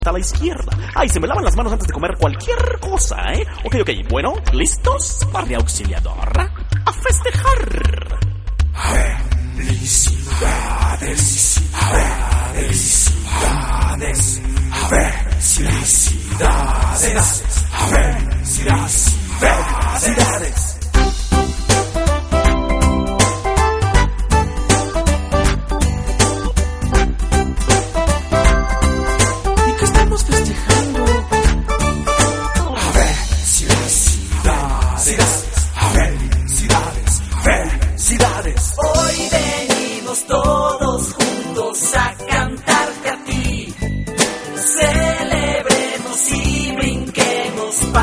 a la izquierda. Ay, se me lavan las manos antes de comer cualquier cosa, ¿eh? Ok, bueno, ¿listos, Barney Auxiliador? ¡A festejar! Felicidades.